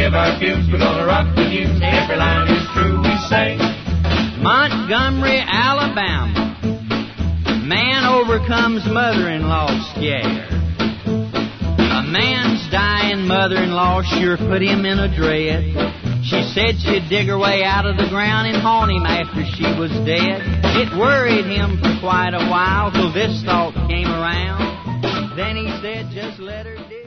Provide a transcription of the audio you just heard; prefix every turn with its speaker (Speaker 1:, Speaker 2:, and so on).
Speaker 1: give our cues. We're gonna rock the news. Every line is true, we say.
Speaker 2: Montgomery, Alabama. Man overcomes mother-in-law scare. A man's dying mother-in-law sure put him in a dread. She said she'd dig her way out of the ground and haunt him after she was dead. It worried him for quite a while till this thought came around. Then he said, just let her dig.